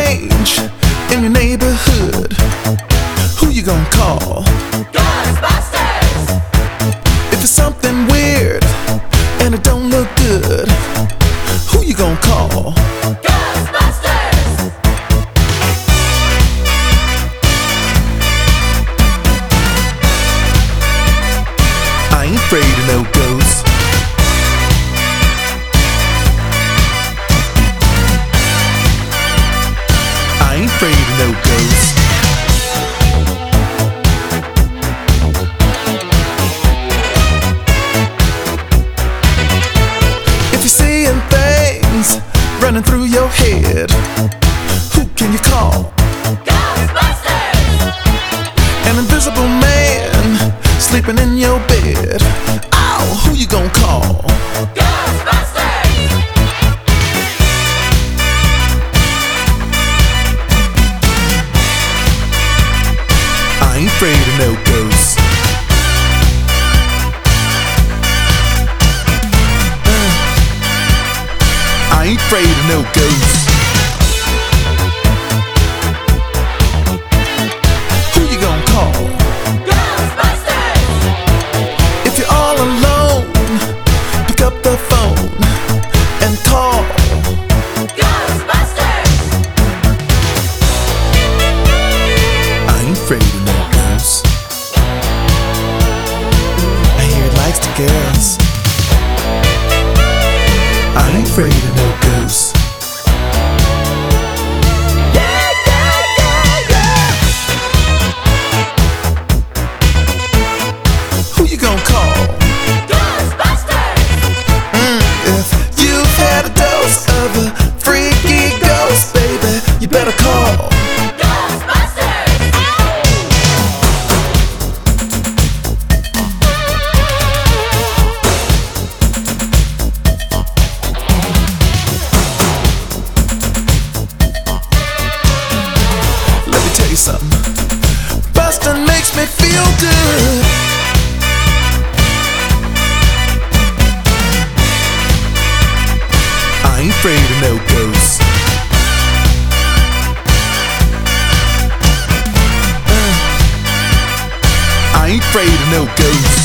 strange in your neighborhood, who you gonna call? Ghostbusters! If it's something weird and it don't look good, who you gonna call? Ghostbusters! I ain't afraid of no ghosts. I ain't afraid of no ghosts. If you're seeing things running through your head, who can you call? Ghostbusters! An invisible man sleeping in your bed. Ow, who you gonna call? Ghostbusters! I ain't afraid of no ghosts. I ain't afraid of no ghosts. Who you gonna call? Ghostbusters! If you're all alone, pick up the phone and call. Ghostbusters! I ain't afraid of no ghosts. I hear it likes the girls. I ain't afraid of no ghosts. Yeah, yeah, yeah, yeah! Who you gonna call? Ghostbusters! If you've had a dose of a freaky ghost, baby, you better call. Ghostbusters! Let me tell you something. Bustin' makes me feel good. I ain't afraid of no ghosts. I ain't afraid of no ghosts.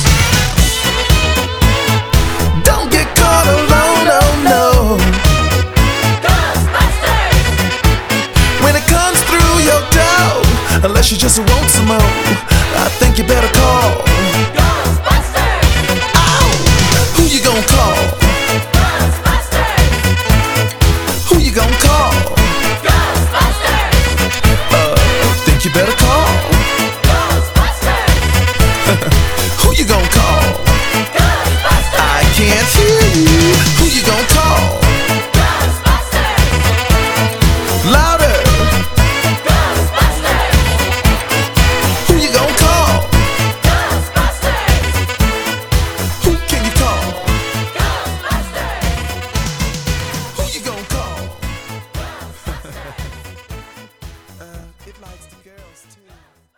Don't get caught alone, oh no. Ghostbusters! When it comes through your door, unless you just want some more, I think you better call. Ghostbusters! Ow! Who you gonna call? Ghostbusters! Who you gonna call? Ghostbusters! Think you better call. Ghostbusters! Who you gonna call? Ghostbusters! I can't hear you. Who you gonna call? Ghostbusters! Louder. Ghostbusters! Who you gonna call? Ghostbusters! Who can you call? Ghostbusters! Who you gonna call? Ghostbusters! It likes the girls too.